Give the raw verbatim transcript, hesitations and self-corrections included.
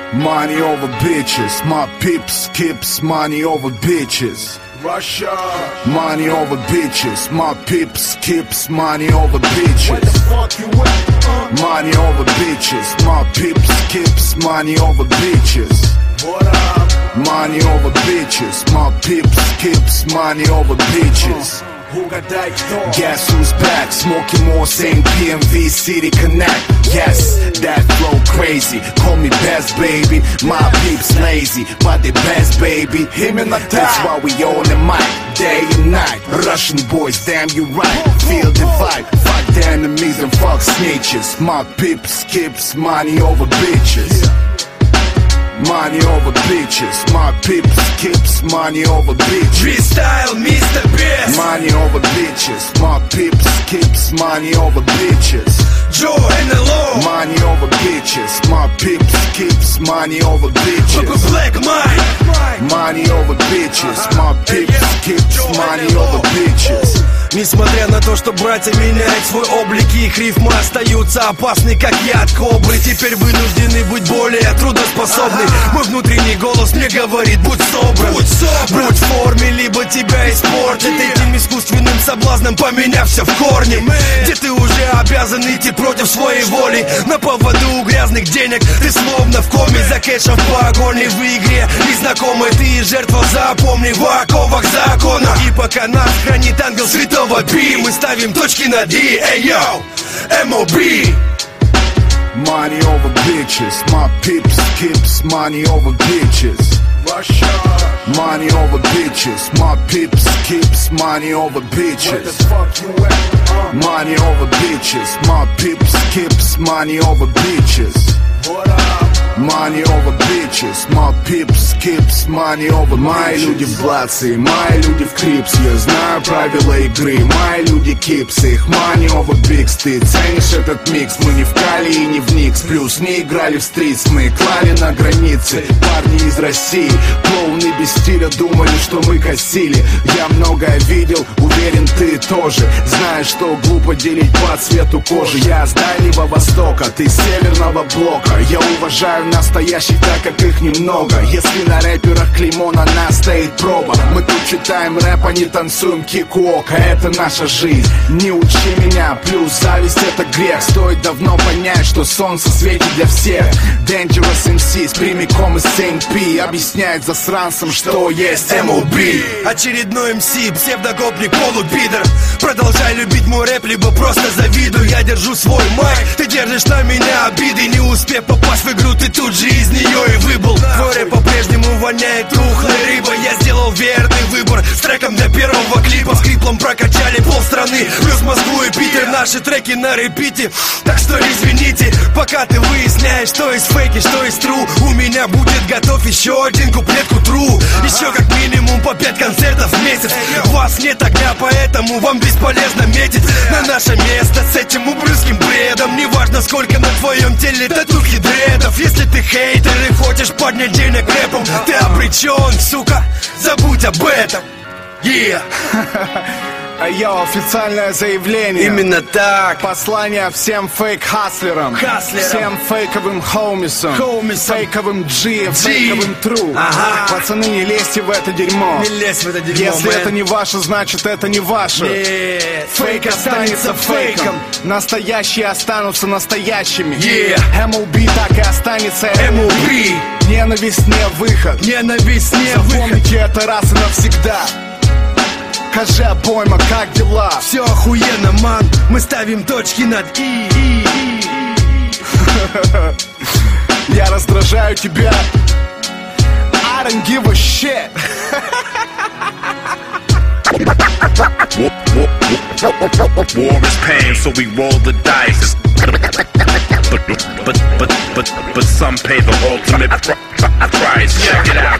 Money over bitches, my peeps skips money over bitches. Russia. Money over bitches, my peeps skips money over bitches. Where the fuck you at? Uh? Money over bitches, my peeps skips money over bitches. What up? Money over bitches, my peeps skips money over bitches. Guess who's back? Smoking more, same P M V City Connect. Yes, that flow crazy. Call me best, baby. My peeps lazy, but the best, baby. Him and that's why we on the mic, day and night. Russian boys, damn you right. Feel the vibe. Fuck the enemies and fuck snitches. My peeps skips money over bitches. Money over bitches, my peeps skips money over bitches. Freestyle, Mister Best. Money over bitches, my peeps skips money over bitches. Joe and the law. Money over bitches, my peeps skips money over bitches. Black Mike. Money over bitches, my peeps skips money over bitches. Несмотря на то, что братья меняют свой облик, их рифмы остаются опасны, как яд кобры. Теперь вынуждены быть более трудоспособны. Мой внутренний голос мне говорит: будь собран, будь, собран. Будь в форме, либо тебя испортят этим искусственным соблазном, поменяв все в корне. Где ты уже обязан идти против своей воли, на поводу у грязных денег. Ты словно в коме, за кэшем в погоне. В игре незнакомый ты жертва, запомни, в оковах закона. И пока нас хранит ангел святого Пи, мы ставим точки над «и». Эй, йоу, эм о би. Money over bitches, my peeps skips money over bitches. Russia. Money over bitches, my peeps skips money over bitches. Where the fuck you at? Uh? Money over bitches, my peeps skips money over bitches. What up? Money over bitches, my peeps skips money over bitches. Мои люди в блатце, мои люди в крипс. Я знаю правила игры, мои люди кипсы. Их money over bigs. Ты ценишь этот микс, мы не в Кали и не в Никс. Плюс не играли в стритс, мы клали на границе. Парни из России, клоуны без стиля, думали, что мы косили. Я многое видел, уверен, ты тоже. Знаешь, что глупо делить по цвету кожи. Я с Дальнего Востока, ты с Северного блока. Я уважаю настоящих, так как их немного. Если на рэперах клеймо, на нас стоит проба. Мы тут читаем рэп, а не танцуем кик-уок. А это наша жизнь, не учи меня. Плюс зависть — это грех. Стоит давно понять, что солнце светит для всех. Dangerous эм си прямиком из эм пи объясняет засранцам, что есть эм о би. Очередной эм си, псевдогопник, полупидор. Продолжай любить мой рэп, либо просто завидуй. Я держу свой майк, ты держишь на меня обиды. Не успев попасть в игру, ты тут же из нее и выбыл. Твой рэп по-прежнему воняет тухлой рыбой. Я сделал верный выбор с треком для первого клипа. С криплом прокачали полстраны, плюс Москву и Питер. Наши треки на репите, так что извините. Пока ты выясняешь, что из фейки, что из тру, у меня будет готов еще один куплет к утру. Еще как минимум по пять концертов в месяц. Вас нет огня, поэтому вам бесполезно метить на наше место с этим ублюдским бредом. Неважно, сколько на твоем теле татухи дредов. Если ты хейтер и хочешь поднять денег рэпом, ты обречен, сука, забудь об этом. Yeah. А я официальное заявление. Именно так. Послание всем фейк-хаслерам, Хаслерам. всем фейковым хоумисам, Хоумисам. фейковым G, G. фейковым тру. Ага. Пацаны, не лезьте в это дерьмо. Не лезь в это дерьмо, Если man. это не ваше, значит это не ваше. Нет. Фейк останется фейком. Настоящие останутся настоящими. Yeah. эм о би так и останется эм о би. Ненависть не выход. Ненависть не выход. Запомните это раз и навсегда. Скажи, обойма, как дела? Все охуенно, ман. Мы ставим точки над «и». и, и. Я раздражаю тебя. I don't give a shit. War is pain, so we roll the dice. But, but, but, but, but some pay the ultimate price. Check it out.